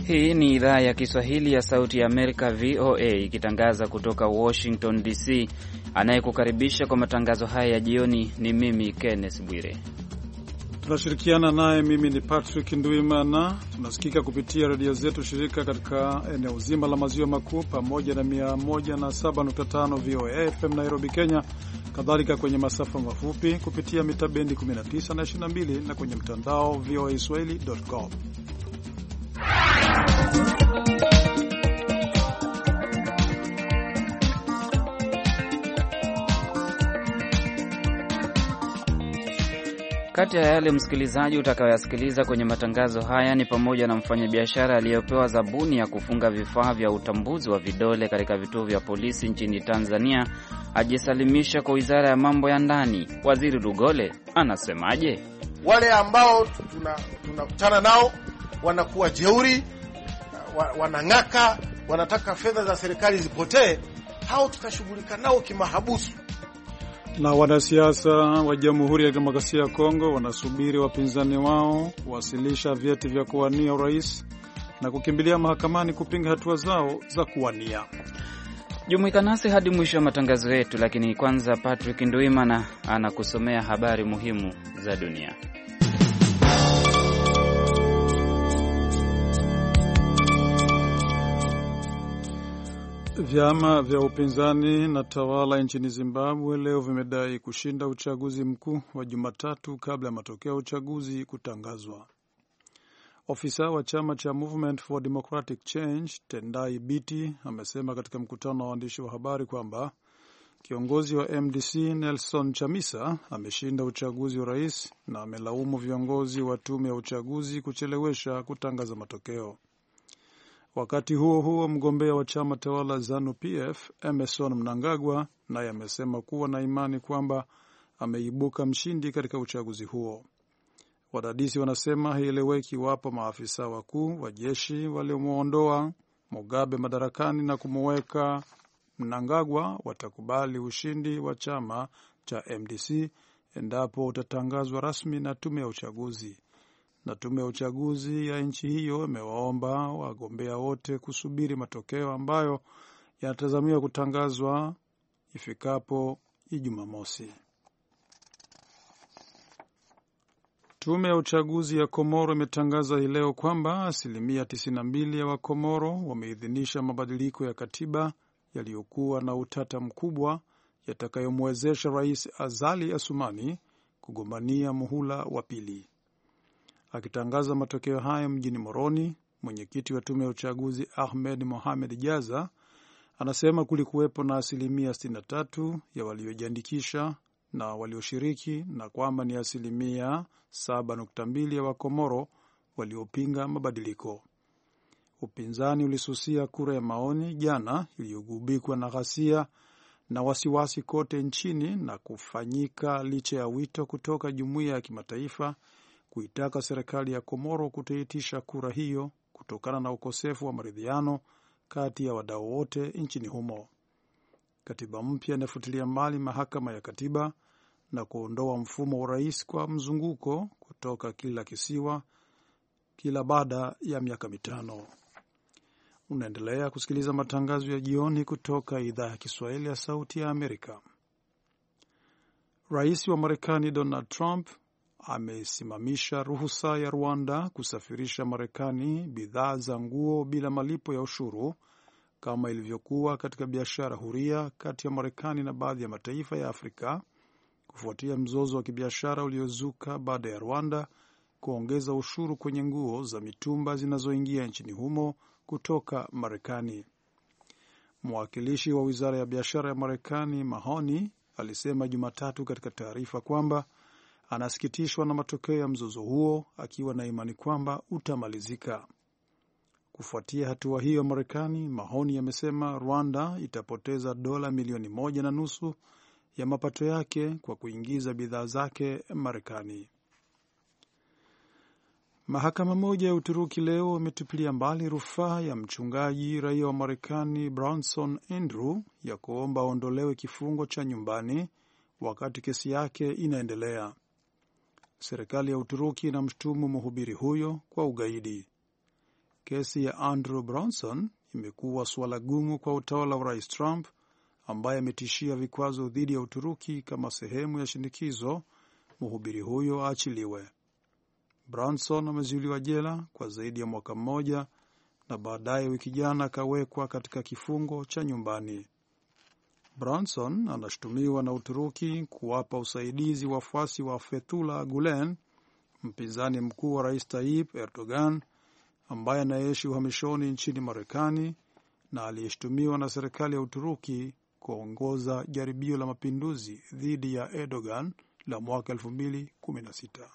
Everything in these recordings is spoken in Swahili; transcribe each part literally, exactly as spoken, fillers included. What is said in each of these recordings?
Hii ni idhaa ya Kiswahili ya Sauti ya Amerika, V O A, ikitangaza kutoka Washington D C. Anayekukaribisha kwa matangazo haya ya jioni ni mimi Kenneth Bwire. Tunashirikiana naye mimi ni Patrick Nduimana. Tunasikika kupitia redio zetu shirika katika eneo zima la maziwa makuu pamoja na mia moja na saba nukta tano V O A F M Nairobi, Kenya, kadhalika kwenye masafa mafupi kupitia mita bendi kumi na tisa na ishirini na mbili na kwenye mtandao v o a swahili dot com. Kati ya yale msikilizaji utakayoyasikiliza kwenye matangazo haya ni pamoja na mfanyabiashara aliyepewa zabuni ya kufunga vifaa vya utambuzi wa vidole katika vituo vya polisi nchini Tanzania ajisalimisha kwa Wizara ya Mambo ya Ndani. Waziri Lugole anasemaje? Wale ambao tunakutana tuna nao wanakuwa jeuri, wanang'aka, wanataka fedha za serikali zipotee, hao tutashughulika nao kimahabusu. Na wanasiasa wa Jamhuri ya Demokrasia ya Kongo wanasubiri wapinzani wao kuwasilisha vyeti vya kuwania urais na kukimbilia mahakamani kupinga hatua zao za kuwania. Jumuika nasi hadi mwisho wa matangazo yetu, lakini kwanza Patrick Nduimana anakusomea habari muhimu za dunia. Vyama vya upinzani na tawala nchini Zimbabwe leo vimedai kushinda uchaguzi mkuu wa Jumatatu kabla ya matokeo ya uchaguzi kutangazwa. Ofisa wa chama cha Movement for Democratic Change, Tendai Biti, amesema katika mkutano wa waandishi wa habari kwamba kiongozi wa M D C Nelson Chamisa ameshinda uchaguzi wa rais na amelaumu viongozi wa tume ya uchaguzi kuchelewesha kutangaza matokeo. Wakati huo huo, mgombea wa chama tawala ZANU-P F Emmerson Mnangagwa naye amesema kuwa na imani kwamba ameibuka mshindi katika uchaguzi huo. Wadadisi wanasema haieleweki iwapo maafisa wakuu wa jeshi waliomuondoa Mugabe madarakani na kumuweka Mnangagwa watakubali ushindi wa chama cha M D C endapo utatangazwa rasmi na tume ya uchaguzi. Na tume ya uchaguzi ya nchi hiyo imewaomba wagombea wote kusubiri matokeo ambayo yanatazamiwa kutangazwa ifikapo Ijumaa mosi. Tume ya uchaguzi ya Komoro imetangaza hii leo kwamba asilimia tisini na mbili ya Wakomoro wameidhinisha mabadiliko ya katiba yaliyokuwa na utata mkubwa yatakayomwezesha Rais Azali Assoumani kugombania muhula wa pili. Akitangaza matokeo hayo mjini Moroni, mwenyekiti wa tume ya uchaguzi Ahmed Mohamed Jaza anasema kulikuwepo na asilimia sitini na tatu ya waliojiandikisha na walioshiriki na kwamba ni asilimia saba nukta mbili ya Wakomoro waliopinga mabadiliko. Upinzani ulisusia kura ya maoni jana iliyogubikwa na ghasia na wasiwasi kote nchini na kufanyika licha ya wito kutoka jumuiya ya kimataifa kuitaka serikali ya Komoro kuthibitisha kura hiyo kutokana na ukosefu wa maridhiano kati ya wadau wote nchini humo. Katiba mpya inafutilia mbali mahakama ya katiba na kuondoa mfumo wa rais kwa mzunguko kutoka kila kisiwa kila baada ya miaka mitano. Unaendelea kusikiliza matangazo ya jioni kutoka idhaa ya Kiswahili ya Sauti ya Amerika. Rais wa Marekani Donald Trump amesimamisha ruhusa ya Rwanda kusafirisha Marekani bidhaa za nguo bila malipo ya ushuru kama ilivyokuwa katika biashara huria kati ya Marekani na baadhi ya mataifa ya Afrika kufuatia mzozo wa kibiashara uliozuka baada ya Rwanda kuongeza ushuru kwenye nguo za mitumba zinazoingia nchini humo kutoka Marekani. Mwakilishi wa Wizara ya Biashara ya Marekani Mahoney alisema Jumatatu katika taarifa kwamba anasikitishwa na matokeo ya mzozo huo, akiwa na imani kwamba utamalizika. Kufuatia hatua hiyo Marekani, Mahoney amesema Rwanda itapoteza dola milioni moja na nusu ya mapato yake kwa kuingiza bidhaa zake Marekani. Mahakama moja ya Uturuki leo imetupilia mbali rufaa ya mchungaji raia wa Marekani Bronson Andrew ya kuomba aondolewe kifungo cha nyumbani wakati kesi yake inaendelea. Serikali ya Uturuki inamshtumu mhubiri huyo kwa ugaidi. Kesi ya Andrew Bronson imekuwa suala gumu kwa utawala wa Rais Trump ambaye ametishia vikwazo dhidi ya Uturuki kama sehemu ya shinikizo mhubiri huyo aachiliwe. Bronson amezuiliwa jela kwa zaidi ya mwaka mmoja na baadaye wiki jana akawekwa katika kifungo cha nyumbani. Bronson anashutumiwa na Uturuki kuwapa usaidizi wafuasi wa Fethullah Gulen, mpinzani mkuu wa Rais Tayyip Erdogan ambaye anaishi uhamishoni nchini Marekani na aliyeshutumiwa na serikali ya Uturuki kuongoza jaribio la mapinduzi dhidi ya Erdogan la mwaka elfu mbili kumi na sita.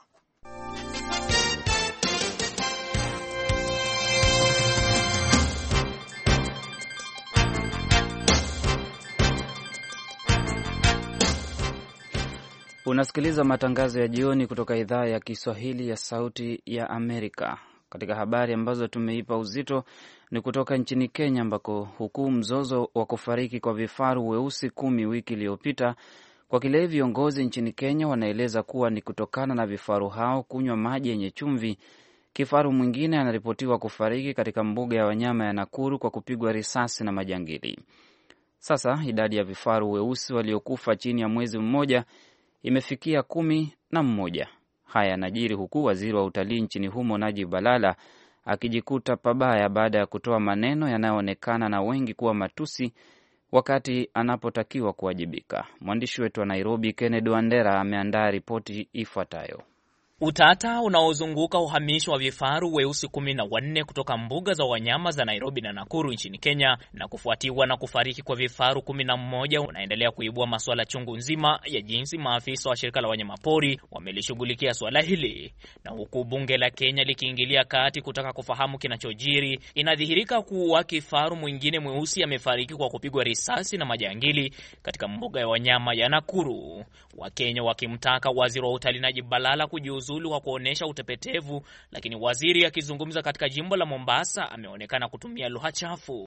Unasikiliza matangazo ya jioni kutoka idhaa ya Kiswahili ya Sauti ya Amerika. Katika habari ambazo tumeipa uzito ni kutoka nchini Kenya ambako huku mzozo wa kufariki kwa vifaru weusi kumi wiki iliyopita kwa kile viongozi nchini Kenya wanaeleza kuwa ni kutokana na vifaru hao kunywa maji yenye chumvi. Kifaru mwingine anaripotiwa kufariki katika mbuga ya wanyama ya Nakuru kwa kupigwa risasi na majangili. Sasa idadi ya vifaru weusi waliokufa chini ya mwezi mmoja imefikia kumi na mmoja. Haya yanajiri huku waziri wa utalii nchini humo Najib Balala akijikuta pabaya baada ya kutoa maneno yanayoonekana na wengi kuwa matusi wakati anapotakiwa kuwajibika. Mwandishi wetu wa Nairobi Kennedy Wandera ameandaa ripoti ifuatayo. Utata unaozunguka uhamisho wa vifaru weusi kumi na wanne kutoka mbuga za wanyama za Nairobi na Nakuru nchini Kenya na kufuatiwa na kufariki kwa vifaru kumi na mmoja unaendelea kuibua masuala chungu nzima ya jinsi maafisa wa shirika la wanyamapori wamelishughulikia swala hili. Na huku bunge la Kenya likiingilia kati kutaka kufahamu kinachojiri, inadhihirika kuwa kifaru mwingine mweusi amefariki kwa kupigwa risasi na majangili katika mbuga ya wanyama ya Nakuru. Wakenya wakimtaka waziri wa utalii Najib Balala kujiuzulu wa kuonesha utepetevu, lakini waziri akizungumza katika jimbo la Mombasa ameonekana kutumia lugha chafu.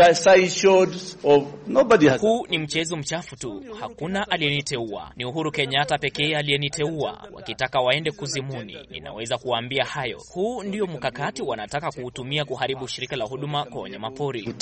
Huu ni mchezo mchafu tu, hakuna aliyeniteua, ni Uhuru Kenyatta pekee aliyeniteua. Wakitaka waende kuzimuni, ninaweza kuwaambia hayo. Huu ndio mkakati wanataka kuutumia kuharibu shirika la huduma kwa wanyamapori.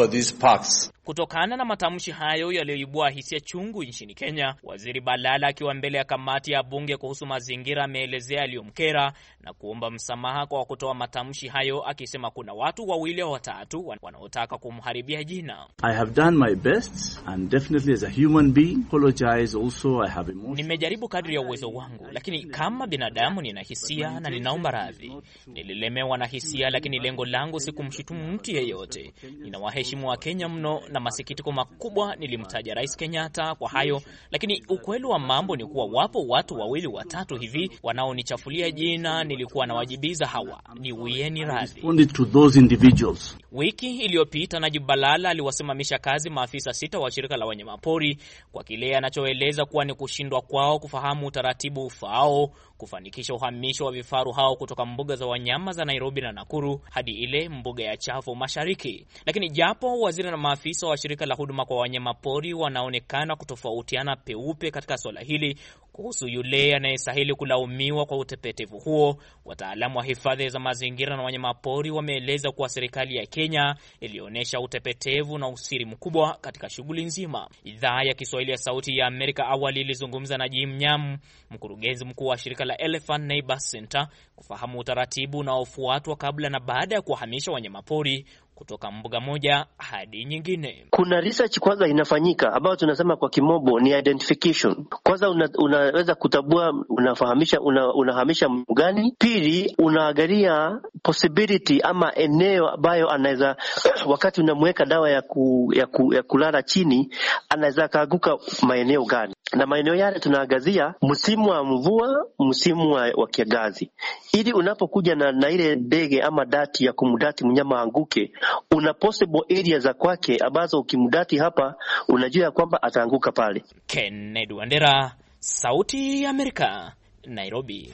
Kutokana na matamshi hayo yaliyoibua hisia chungu nchini Kenya, waziri Balala akiwa mbele ya kamati ya bunge kuhusu mazingira ameelezea aliyomkera na kuomba msamaha kwa kutoa matamshi hayo, akisema kuna watu wawili au watatu wanaotaka kumharibia jina. I have done my best and definitely as a human being apologize also. I have emotions. Nimejaribu kadri ya uwezo wangu, lakini kama binadamu nina hisia na ninaomba radhi. Nililemewa na hisia, lakini lengo langu si kumshutumu mtu yeyote. Ninawaheshimu wa Kenya mno na masikitiko makubwa nilimtaja Rais Kenyatta kwa hayo, lakini ukweli wa mambo ni kuwa wapo watu wawili watatu hivi wanaonichafulia jina. Nilikuwa nawajibiza hawa, ni wieni radhi. To those individuals. Wiki iliyopita Najib Balala aliwasimamisha kazi maafisa sita wa shirika la wanyamapori kwa kile anachoeleza kuwa ni kushindwa kwao kufahamu utaratibu ufao kufanikisha uhamisho wa vifaru hao kutoka mbuga za wanyama za Nairobi na Nakuru hadi ile mbuga ya Tsavo Mashariki. Lakini japo waziri na maafisa wa shirika la huduma kwa wanyamapori wanaonekana kutofautiana peupe katika swala hili kuhusu yule anayestahili kulaumiwa kwa utepetevu huo, wataalamu wa hifadhi za mazingira na wanyamapori wameeleza kuwa serikali ya Kenya ilionyesha utepetevu na usiri mkubwa katika shughuli nzima. Idhaa ya Kiswahili ya Sauti ya Amerika awali ilizungumza na Jim Nyam, mkurugenzi mkuu wa shirika la Elephant Neighbors Center, kufahamu utaratibu unaofuatwa kabla na baada ya kuhamisha wanyamapori kutoka mbuga moja hadi nyingine. Kuna research kwanza inafanyika ambayo tunasema kwa kimombo ni identification. Kwanza una, unaweza kutabua unafahamisha una, unahamisha mbugani. Pili, unaangalia possibility ama eneo ambayo anaweza wakati unamweka dawa ya ku, ya, ku, ya kulala chini anaweza kaanguka maeneo gani. Na maeneo yale tunaangazia msimu wa mvua, msimu wa, wa kiangazi. Ili unapokuja na, na ile ndege ama dati ya kumdati mnyama anguke, una possible area za kwake ambazo ukimdati hapa unajua kwamba ataanguka pale. Kennedy Wandera, Sauti ya Amerika, Nairobi.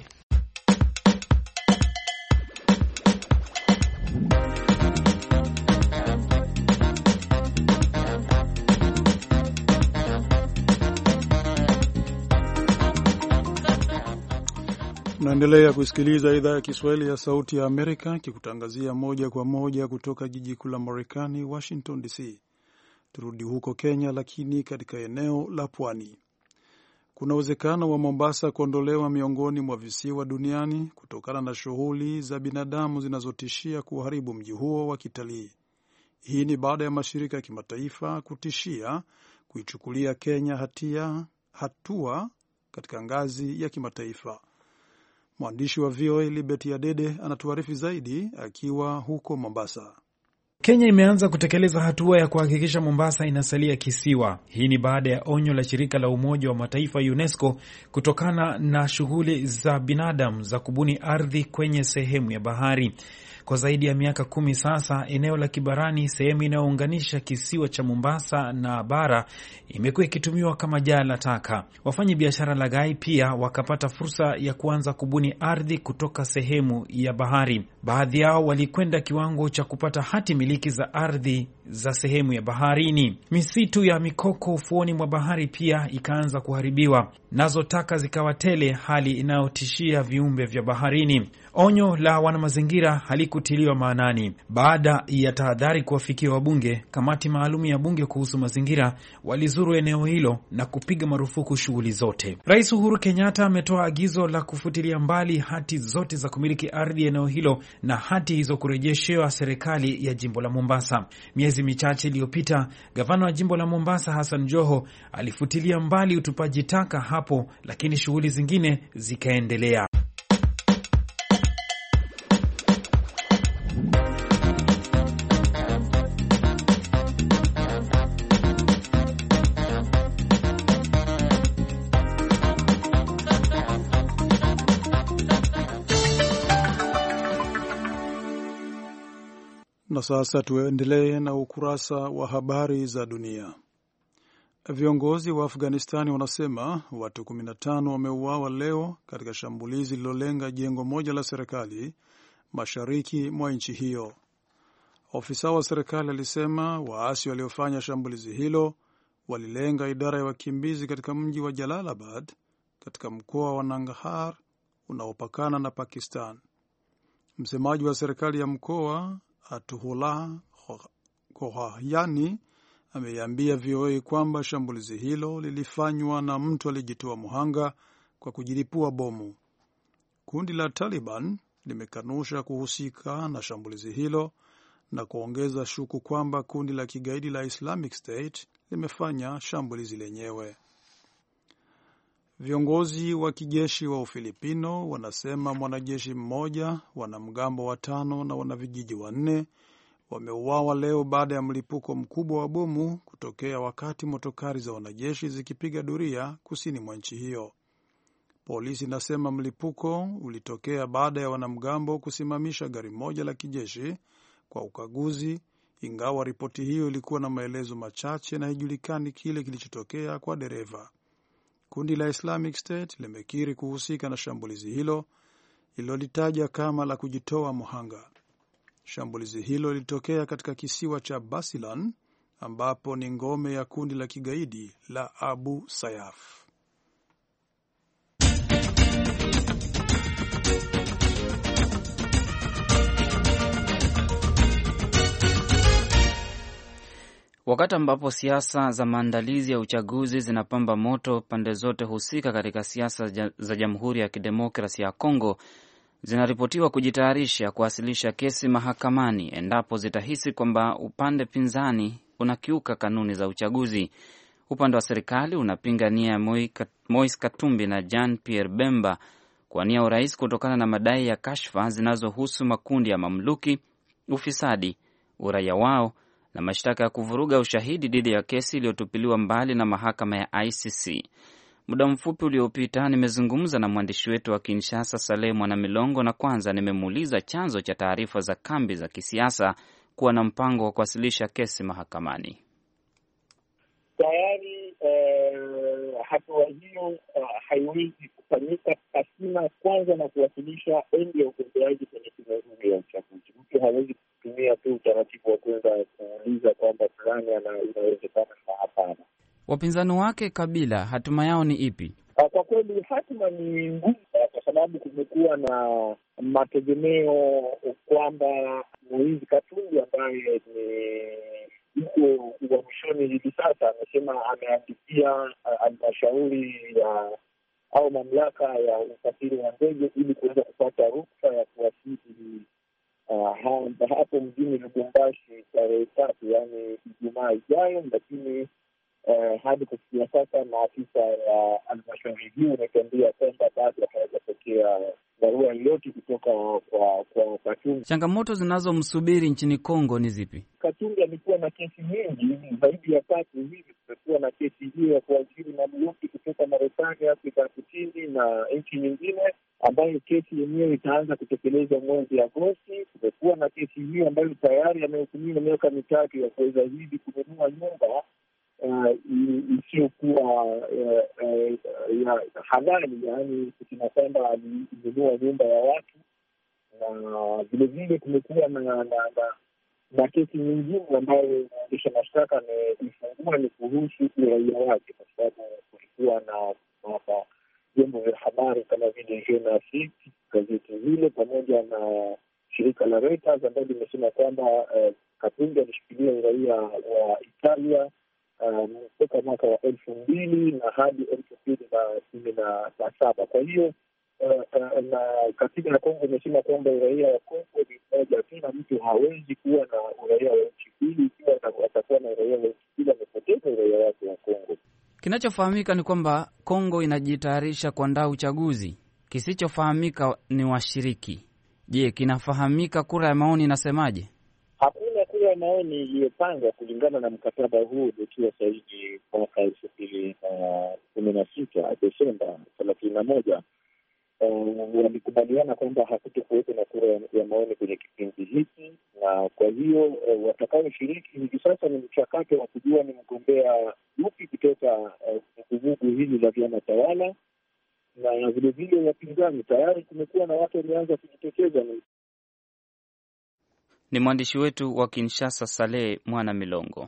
Tunaendelea kusikiliza idhaa ya Kiswahili ya Sauti ya Amerika kikutangazia moja kwa moja kutoka jiji kuu la Marekani, Washington D C. Turudi huko Kenya, lakini katika eneo la pwani. Kuna uwezekano wa Mombasa kuondolewa miongoni mwa visiwa duniani kutokana na shughuli za binadamu zinazotishia kuharibu mji huo wa kitalii. Hii ni baada ya mashirika ya kimataifa kutishia kuichukulia Kenya hatia hatua katika ngazi ya kimataifa. Mwandishi wa V O A Liberty Adede anatuarifu zaidi akiwa huko Mombasa. Kenya imeanza kutekeleza hatua ya kuhakikisha Mombasa inasalia kisiwa. Hii ni baada ya onyo la shirika la Umoja wa Mataifa UNESCO kutokana na shughuli za binadamu za kubuni ardhi kwenye sehemu ya bahari. Kwa zaidi ya miaka kumi sasa, eneo la Kibarani, sehemu inayounganisha kisiwa cha Mombasa na bara, imekuwa ikitumiwa kama jaa la taka. Wafanyi biashara laghai pia wakapata fursa ya kuanza kubuni ardhi kutoka sehemu ya bahari. Baadhi yao walikwenda kiwango cha kupata hati miliki za ardhi za sehemu ya baharini. Misitu ya mikoko ufuoni mwa bahari pia ikaanza kuharibiwa, nazo taka zikawa tele, hali inayotishia viumbe vya baharini. Onyo la wanamazingira halikutiliwa maanani. Baada ya tahadhari kuwafikia wabunge, kamati maalum ya bunge kuhusu mazingira walizuru eneo hilo na kupiga marufuku shughuli zote. Rais Uhuru Kenyatta ametoa agizo la kufutilia mbali hati zote za kumiliki ardhi eneo hilo na hati hizo kurejeshewa serikali ya jimbo la Mombasa. Miezi michache iliyopita, gavana wa jimbo la Mombasa Hassan Joho alifutilia mbali utupaji taka hapo, lakini shughuli zingine zikaendelea. Na sasa tuendelee na ukurasa wa habari za dunia. Viongozi wa Afghanistani wanasema watu kumi na tano wameuawa leo katika shambulizi lilolenga jengo moja la serikali mashariki mwa nchi hiyo. Ofisa wa serikali alisema waasi waliofanya shambulizi hilo walilenga idara ya wakimbizi katika mji wa Jalalabad katika mkoa wa Nangarhar unaopakana na Pakistan. Msemaji wa serikali ya mkoa Atuhullah Khohayani ameiambia V O A kwamba shambulizi hilo lilifanywa na mtu alijitoa muhanga kwa kujilipua bomu. Kundi la Taliban limekanusha kuhusika na shambulizi hilo na kuongeza shuku kwamba kundi la kigaidi la Islamic State limefanya shambulizi lenyewe. Viongozi wa kijeshi wa Ufilipino wanasema mwanajeshi mmoja, wanamgambo watano na wanavijiji wanne wameuawa leo baada ya mlipuko mkubwa wa bomu kutokea wakati motokari za wanajeshi zikipiga doria kusini mwa nchi hiyo. Polisi inasema mlipuko ulitokea baada ya wanamgambo kusimamisha gari moja la kijeshi kwa ukaguzi, ingawa ripoti hiyo ilikuwa na maelezo machache na haijulikani kile kilichotokea kwa dereva. Kundi la Islamic State limekiri kuhusika na shambulizi hilo lililolitaja kama la kujitoa muhanga. Shambulizi hilo lilitokea katika kisiwa cha Basilan ambapo ni ngome ya kundi la kigaidi la Abu Sayyaf. Wakati ambapo siasa za maandalizi ya uchaguzi zinapamba moto, pande zote husika katika siasa za Jamhuri ya Kidemokrasia ya Kongo zinaripotiwa kujitayarisha kuwasilisha kesi mahakamani endapo zitahisi kwamba upande pinzani unakiuka kanuni za uchaguzi. Upande wa serikali unapinga nia ya Moise Katumbi na Jean Pierre Bemba kuwania urais kutokana na madai ya kashfa zinazohusu makundi ya mamluki, ufisadi, uraia wao na mashtaka ya kuvuruga ushahidi dhidi ya kesi iliyotupiliwa mbali na mahakama ya I C C. Muda mfupi uliopita nimezungumza na mwandishi wetu wa Kinshasa Saleh Mwanamilongo, na kwanza nimemuuliza chanzo cha taarifa za kambi za kisiasa kuwa na mpango wa kuwasilisha kesi mahakamani. Tayari eh, hatua hiyo uh, haiwezi kufanyika pasina kwanza na kuwasilisha ombi ya ugombeaji kwenye tume huru ya uchaguzi. Mtu hawezi kutumia tu utaratibu wa kwenda kuuliza kwamba fulani inawezekana na hapana. Wapinzani wake Kabila, hatima yao ni ipi? Kwa kweli hatima ni ngumu, kwa sababu kumekuwa na mategemeo kwamba Moise Katumbi ambaye ni yuko uhamishoni hivi sasa, amesema ameandikia halmashauri ya au mamlaka ya usafiri wa ndege ili kuweza kupata ruksa ya kuwasili uh, hapo mjini Lubumbashi tarehe tatu, yaani Ijumaa ijayo, lakini uh, hadi kufikia sasa maafisa ya halmashauri hiyo wametuambia kwamba bado hawajapokea barua yoyote kutoka kwa kwa Katumbi. Changamoto zinazomsubiri nchini Kongo ni zipi? Katumbi amekuwa na kesi nyingi zaidi ya tatu hivi. Tumekuwa na kesi hiyo ya kuajiri mamluki kutoka Marekani, Afrika Kusini na nchi nyingine, ambayo kesi yenyewe itaanza kutekelezwa mwezi Agosti. Tumekuwa na kesi hiyo ambayo tayari amehukumiwa miaka mitatu ya kuweza hivi kununua nyumba isiyokuwa ya halali, yaani kusema kwamba alinunua nyumba ya watu. Na vilevile kumekuwa na na na kesi nyingine ambayo mwendesha mashtaka ameifungua ni kuhusu uraia wake, kwa sababu kulikuwa na vyombo vya habari kama vile Jeune Afrique, gazeti hilo pamoja na shirika la Reuters ambayo limesema kwamba Katumbi alishikilia uraia wa Italia kutoka um, mwaka wa elfu mbili na hadi elfu mbili na kumi na saba. Kwa hiyo uh, uh, na katiba ya Kongo imesema kwamba uraia wa Kongo ni mmoja tu, na mtu hawezi kuwa na uraia wa nchi mbili. Ikiwa atakuwa na uraia wa nchi mbili, amepoteza uraia wake wa Kongo. Kinachofahamika ni kwamba Kongo inajitayarisha kuandaa uchaguzi. Kisichofahamika ni washiriki. Je, kinafahamika kura ya maoni inasemaje? Hakuna kura ya maoni iliyopangwa kulingana na mkataba huu uliotiwa sahihi mwaka elfu mbili na kumi na sita Desemba thelathini na moja. Walikubaliana kwamba hakutokuwepo na kura ya maoni kwenye kipindi hiki, na kwa hiyo watakaoshiriki hivi sasa ni mchakato wa kujua ni mgombea yupi kutoka vuguvugu hili la vyama tawala, na vilevile wapinzani. Tayari kumekuwa na watu wameanza kujitokeza. Ni mwandishi wetu wa Kinshasa, Saleh Mwana Milongo.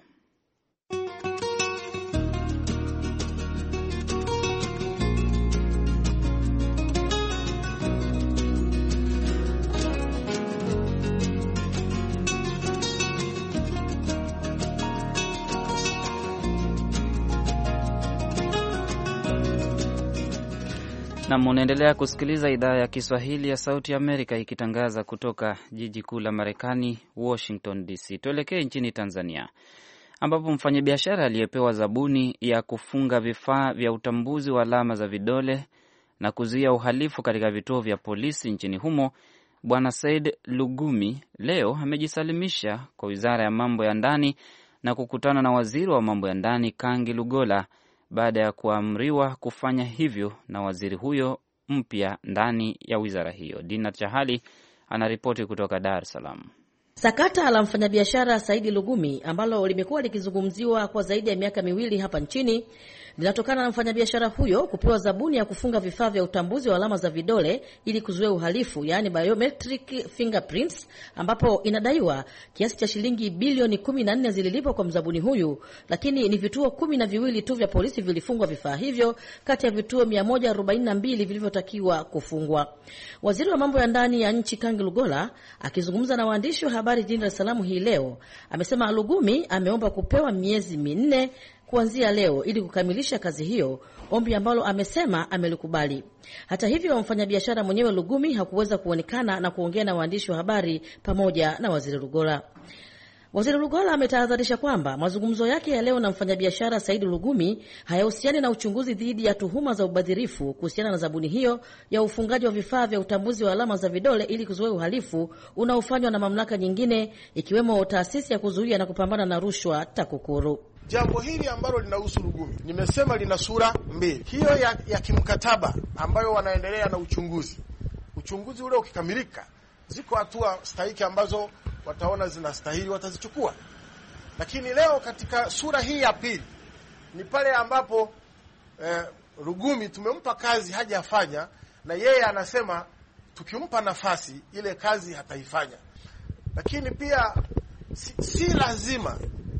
Na munaendelea kusikiliza idhaa ya Kiswahili ya Sauti ya Amerika ikitangaza kutoka jiji kuu la Marekani, Washington D C. Tuelekee nchini Tanzania, ambapo mfanyabiashara aliyepewa zabuni ya kufunga vifaa vya utambuzi wa alama za vidole na kuzuia uhalifu katika vituo vya polisi nchini humo, Bwana Said Lugumi, leo amejisalimisha kwa Wizara ya Mambo ya Ndani na kukutana na Waziri wa Mambo ya Ndani Kangi Lugola baada ya kuamriwa kufanya hivyo na waziri huyo mpya ndani ya wizara hiyo. Dina Chahali anaripoti kutoka Dar es Salaam. Sakata la mfanyabiashara Saidi Lugumi ambalo limekuwa likizungumziwa kwa zaidi ya miaka miwili hapa nchini linatokana na mfanyabiashara huyo kupewa zabuni ya kufunga vifaa vya utambuzi wa alama za vidole ili kuzuia uhalifu, yaani biometric fingerprints, ambapo inadaiwa kiasi cha shilingi bilioni kumi na nne zililipwa kwa mzabuni huyu, lakini ni vituo kumi na viwili tu vya polisi vilifungwa vifaa hivyo kati ya vituo mia moja arobaini na mbili vilivyotakiwa kufungwa. Waziri wa Mambo ya Ndani ya nchi Kangi Lugola akizungumza na waandishi wa habari jijini Dar es Salaam hii leo amesema Lugumi ameomba kupewa miezi minne kuanzia leo ili kukamilisha kazi hiyo, ombi ambalo amesema amelikubali. Hata hivyo, mfanyabiashara mwenyewe Lugumi hakuweza kuonekana na kuongea na waandishi wa habari pamoja na Waziri Lugola. Waziri Lugola ametahadharisha kwamba mazungumzo yake ya leo na mfanyabiashara Saidi Lugumi hayahusiani na uchunguzi dhidi ya tuhuma za ubadhirifu kuhusiana na zabuni hiyo ya ufungaji wa vifaa vya utambuzi wa alama za vidole ili kuzuia uhalifu unaofanywa na mamlaka nyingine ikiwemo taasisi ya kuzuia na kupambana na rushwa TAKUKURU. Jambo hili ambalo linahusu Lugumi, nimesema lina sura mbili. Hiyo ya, ya kimkataba ambayo wanaendelea na uchunguzi. Uchunguzi ule ukikamilika, ziko hatua stahiki ambazo wataona zinastahili watazichukua. Lakini leo katika sura hii ya pili ni pale ambapo eh, Lugumi tumempa kazi hajafanya, na yeye anasema tukimpa nafasi ile kazi hataifanya. Lakini pia si, si lazima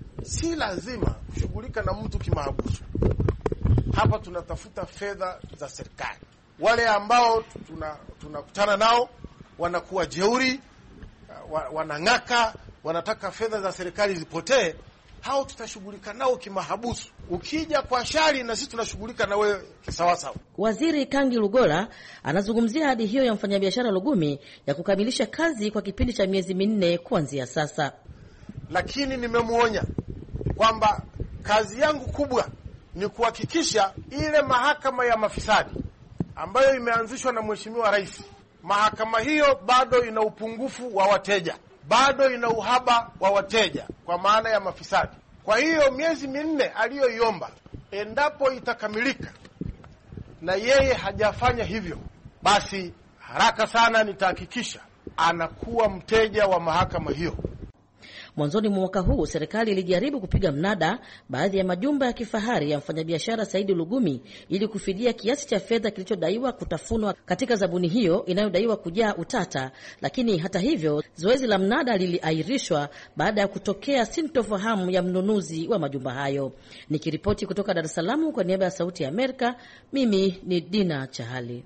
si lazima kushughulika na mtu kimahabusu. Hapa tunatafuta fedha za serikali. Wale ambao tunakutana tuna nao wanakuwa jeuri, wanang'aka, wanataka fedha za serikali zipotee, hao tutashughulika nao kimahabusu. Ukija kwa shari, na sisi tunashughulika na wewe kisawasawa. Waziri Kangi Lugola anazungumzia hadi hiyo ya mfanyabiashara Lugumi ya kukamilisha kazi kwa kipindi cha miezi minne kuanzia sasa. Lakini nimemuonya kwamba kazi yangu kubwa ni kuhakikisha ile mahakama ya mafisadi ambayo imeanzishwa na Mheshimiwa Rais, mahakama hiyo bado ina upungufu wa wateja, bado ina uhaba wa wateja kwa maana ya mafisadi. Kwa hiyo miezi minne aliyoiomba, endapo itakamilika na yeye hajafanya hivyo, basi haraka sana nitahakikisha anakuwa mteja wa mahakama hiyo. Mwanzoni mwa mwaka huu serikali ilijaribu kupiga mnada baadhi ya majumba ya kifahari ya mfanyabiashara Saidi Lugumi ili kufidia kiasi cha fedha kilichodaiwa kutafunwa katika zabuni hiyo inayodaiwa kujaa utata, lakini hata hivyo zoezi la mnada liliahirishwa baada ya kutokea sintofahamu ya mnunuzi wa majumba hayo. Nikiripoti kutoka Dar es Salaam kwa niaba ya Sauti ya Amerika, mimi ni Dina Chahali.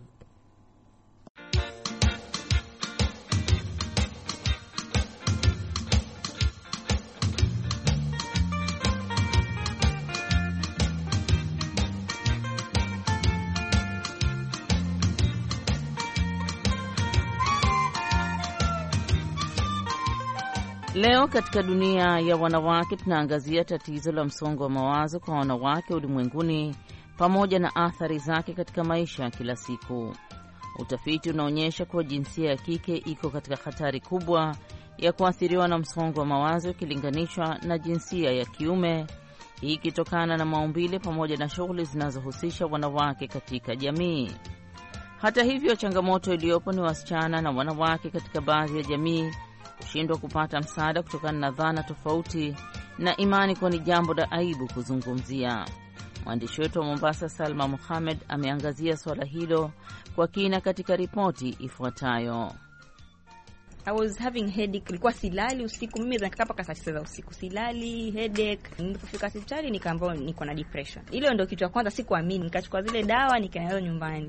Leo katika dunia ya wanawake tunaangazia tatizo la msongo wa mawazo kwa wanawake ulimwenguni pamoja na athari zake katika maisha ya kila siku. Utafiti unaonyesha kuwa jinsia ya kike iko katika hatari kubwa ya kuathiriwa na msongo wa mawazo ikilinganishwa na jinsia ya kiume, hii ikitokana na maumbile pamoja na shughuli zinazohusisha wanawake katika jamii. Hata hivyo, changamoto iliyopo ni wasichana na wanawake katika baadhi ya jamii kushindwa kupata msaada kutokana na dhana tofauti na imani kuwa ni jambo la aibu kuzungumzia. Mwandishi wetu wa Mombasa Salma Mohamed ameangazia swala hilo kwa kina katika ripoti ifuatayo. I was having headache, nilikuwa silali usiku, mimi nikakaa mpaka saa tisa za usiku silali, headache. Nilipofika hospitali nikaambiwa niko na depression. Ile ndio kitu cha kwanza sikuamini, nikachukua zile dawa nikaenda nyumbani.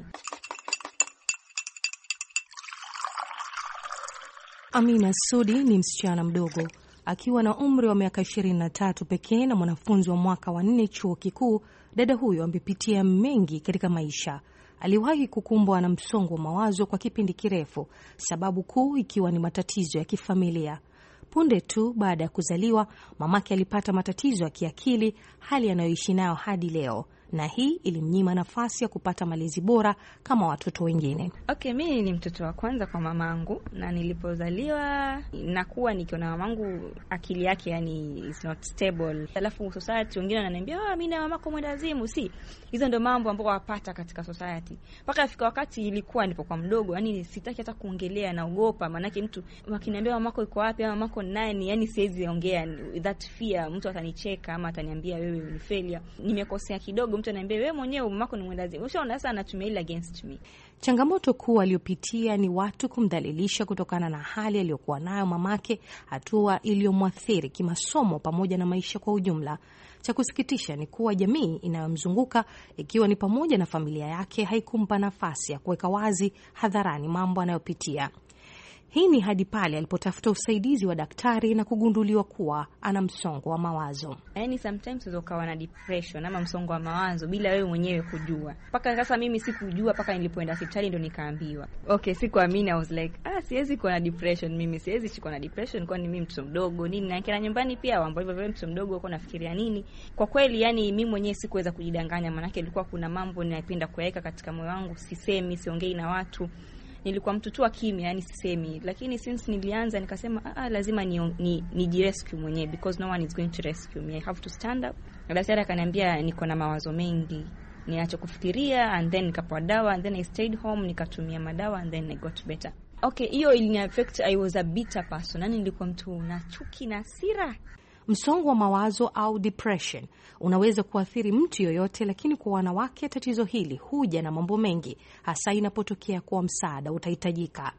Amina Sudi ni msichana mdogo akiwa na umri wa miaka ishirini na tatu pekee na mwanafunzi wa mwaka wa nne chuo kikuu. Dada huyo amepitia mengi katika maisha. Aliwahi kukumbwa na msongo wa mawazo kwa kipindi kirefu, sababu kuu ikiwa ni matatizo ya kifamilia. Punde tu baada ya kuzaliwa, mamake alipata matatizo ya kiakili, hali anayoishi nayo hadi leo, na hii ilimnyima nafasi ya kupata malezi bora kama watoto wengine. Okay, mimi ni mtoto wa kwanza kwa mamangu, na nilipozaliwa nakuwa nikiona mamangu akili yake yani is not stable. Alafu society wengine wananiambia, "Ah, mimi na mamako mwendazimu." Si, hizo ndio mambo ambayo wapata katika society. Mpaka afika wakati ilikuwa nilipokuwa mdogo, yani sitaki hata kuongelea, naogopa, maana yake mtu akiniambia mamako yuko wapi ama mamako nani, yani siwezi ongea, that fear, mtu atanicheka ama ataniambia wewe ni failure. Nimekosea kidogo, mtu ananiambia wewe mwenyewe mamako ni mwendazimu. Ushaona sasa anatumia ile against me. Changamoto kuu aliyopitia ni watu kumdhalilisha kutokana na hali aliyokuwa nayo mamake, hatua iliyomwathiri kimasomo pamoja na maisha kwa ujumla. Cha kusikitisha ni kuwa jamii inayomzunguka, ikiwa ni pamoja na familia yake, haikumpa nafasi ya kuweka wazi hadharani mambo anayopitia. Hii ni hadi pale alipotafuta usaidizi wa daktari na kugunduliwa kuwa ana msongo wa mawazo. Yaani sometimes ukawa na depression ama msongo wa mawazo bila wewe mwenyewe kujua. Paka sasa mimi sikujua paka nilipoenda hospitali ndo nikaambiwa. Okay, sikuamini. I was like, ah, siwezi kuwa na depression mimi, siwezi kuwa na depression kwani mimi mtoto mdogo nini, na kila nyumbani pia ambao hivyo vile mtoto mdogo uko nafikiria nini. Kwa kweli yani mimi mwenyewe sikuweza kujidanganya, maana yake ilikuwa kuna mambo ninapenda kuweka katika moyo wangu, sisemi, siongei na watu. Nilikuwa mtu tu wa kimya, yani sisemi, lakini since nilianza nikasema ah, lazima ni ni, ni jirescue mwenyewe, because no one is going to rescue me, I have to stand up. Daktari akaniambia niko na mawazo mengi, niache kufikiria, and then nikapewa dawa, and then I stayed home, nikatumia madawa, and then I got better. Okay, hiyo ilini affect. I was a bitter person, yani nilikuwa mtu na chuki na hasira. Msongo wa mawazo au depression unaweza kuathiri mtu yoyote, lakini kwa wanawake tatizo hili huja na mambo mengi, hasa inapotokea kuwa msaada utahitajika.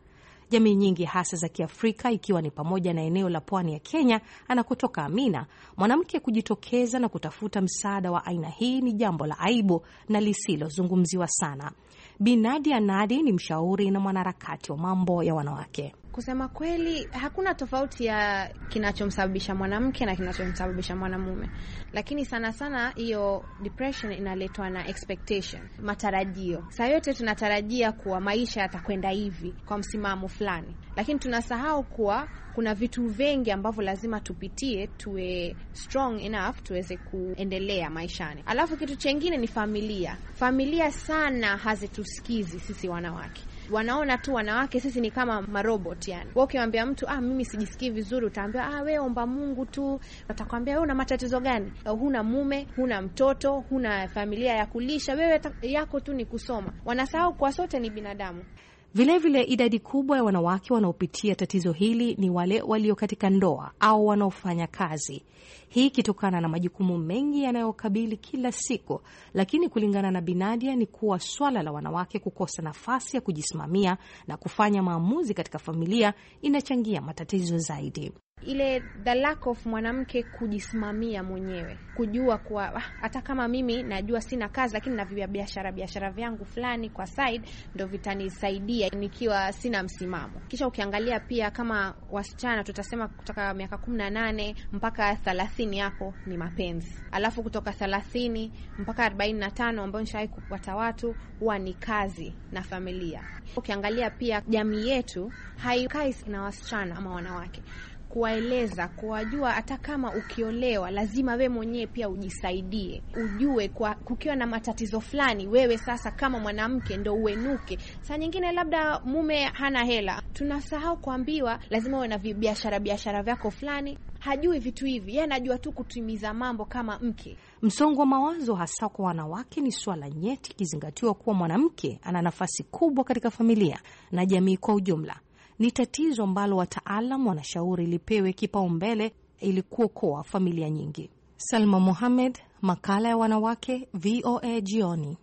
Jamii nyingi hasa za Kiafrika, ikiwa ni pamoja na eneo la pwani ya Kenya anakotoka Amina, mwanamke kujitokeza na kutafuta msaada wa aina hii ni jambo la aibu na lisilozungumziwa sana. Bi Nadia Nadi ni mshauri na mwanaharakati wa mambo ya wanawake. Kusema kweli, hakuna tofauti ya kinachomsababisha mwanamke na kinachomsababisha mwanamume, lakini sana sana hiyo depression inaletwa na expectation, matarajio. Saa yote tunatarajia kuwa maisha yatakwenda hivi kwa msimamo fulani, lakini tunasahau kuwa kuna vitu vingi ambavyo lazima tupitie tuwe strong enough tuweze kuendelea maishani. Alafu kitu chengine ni familia. Familia sana hazitusikizi sisi wanawake. Wanaona tu wanawake sisi ni kama marobot yani. Wewe ukimwambia mtu ah mimi sijisikii vizuri, utaambia ah wewe omba Mungu tu. Utakwambia wewe una matatizo gani? Huna mume, huna mtoto, huna familia ya kulisha, wewe yako tu ni kusoma. Wanasahau kwa sote ni binadamu. Vilevile vile, idadi kubwa ya wanawake wanaopitia tatizo hili ni wale walio katika ndoa au wanaofanya kazi. Hii kitokana na majukumu mengi yanayokabili kila siku, lakini kulingana na Binadia ni kuwa swala la wanawake kukosa nafasi ya kujisimamia na kufanya maamuzi katika familia inachangia matatizo zaidi. Ile the lack of mwanamke kujisimamia mwenyewe, kujua kuwa ah, hata kama mimi najua sina kazi lakini na biashara biashara vyangu fulani kwa side ndio vitanisaidia nikiwa sina msimamo. Kisha ukiangalia pia kama wasichana tutasema kutoka miaka kumi na nane mpaka thelathini hapo ni mapenzi. Alafu kutoka thelathini mpaka arobaini na tano ambao nishawahi kupata watu huwa ni kazi na familia. Ukiangalia pia jamii yetu haikai na wasichana ama wanawake kuwaeleza, kuwajua hata kama ukiolewa lazima we mwenyewe pia ujisaidie. Ujue kwa kukiwa na matatizo fulani wewe sasa kama mwanamke ndio uenuke. Saa nyingine labda mume hana hela, tunasahau kuambiwa lazima uwe na biashara biashara vyako fulani. Hajui vitu hivi, yeye anajua tu kutimiza mambo kama mke. Msongo wa mawazo hasa kwa wanawake ni swala nyeti, kizingatiwa kuwa mwanamke ana nafasi kubwa katika familia na jamii kwa ujumla. Ni tatizo ambalo wataalam wanashauri lipewe kipaumbele ili kuokoa familia nyingi. Salma Mohamed, makala ya wanawake, V O A jioni.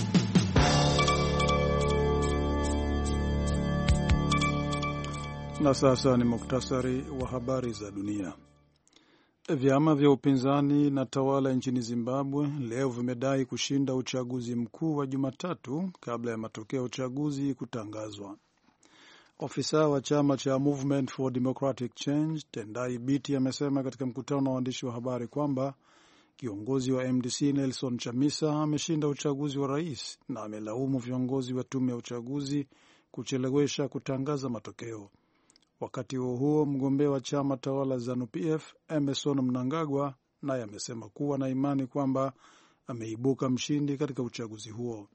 Na sasa ni muktasari wa habari za dunia. Vyama vya upinzani na tawala nchini Zimbabwe leo vimedai kushinda uchaguzi mkuu wa Jumatatu kabla ya matokeo ya uchaguzi kutangazwa. Ofisa wa chama cha Movement for Democratic Change, Tendai Biti, amesema katika mkutano na waandishi wa habari kwamba kiongozi wa M D C Nelson Chamisa ameshinda uchaguzi wa rais na amelaumu viongozi wa tume ya uchaguzi kuchelewesha kutangaza matokeo. Wakati huo huo, mgombea wa chama tawala ZANU-P F Emmerson Mnangagwa naye amesema kuwa na imani kwamba ameibuka mshindi katika uchaguzi huo.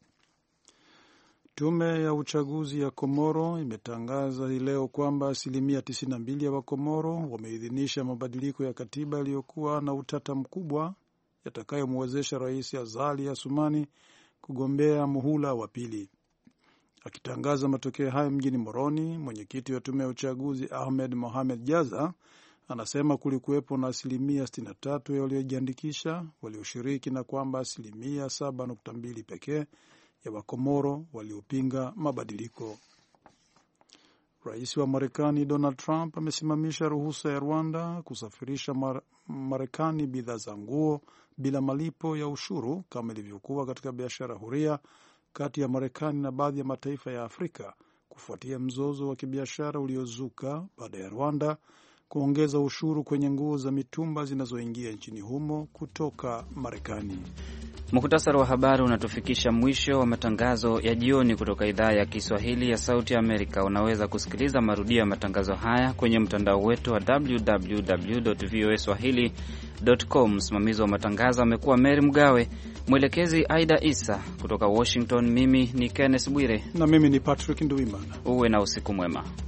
Tume ya uchaguzi ya Komoro imetangaza hii leo kwamba asilimia tisini na mbili ya Wakomoro wameidhinisha mabadiliko ya katiba yaliyokuwa na utata mkubwa yatakayomwezesha Rais Azali Assoumani kugombea muhula wa pili. Akitangaza matokeo hayo mjini Moroni, mwenyekiti wa tume ya uchaguzi Ahmed Mohamed Jaza anasema kulikuwepo na asilimia sitini na tatu ya waliojiandikisha walioshiriki na kwamba asilimia saba nukta mbili pekee ya Wakomoro waliopinga mabadiliko. Rais wa Marekani Donald Trump amesimamisha ruhusa ya Rwanda kusafirisha mar- Marekani bidhaa za nguo bila malipo ya ushuru kama ilivyokuwa katika biashara huria kati ya Marekani na baadhi ya mataifa ya Afrika kufuatia mzozo wa kibiashara uliozuka baada ya Rwanda kuongeza ushuru kwenye nguo za mitumba zinazoingia nchini humo kutoka Marekani. Mukhtasari wa habari unatufikisha mwisho wa matangazo ya jioni kutoka idhaa ya Kiswahili ya Sauti ya Amerika. Unaweza kusikiliza marudio ya matangazo haya kwenye mtandao wetu wa w w w dot v o a swahili dot com. Msimamizi wa matangazo amekuwa Mary Mgawe, mwelekezi Aida Isa. Kutoka Washington, mimi ni Kenneth Bwire na mimi ni Patrick Nduwimana. Uwe na usiku mwema.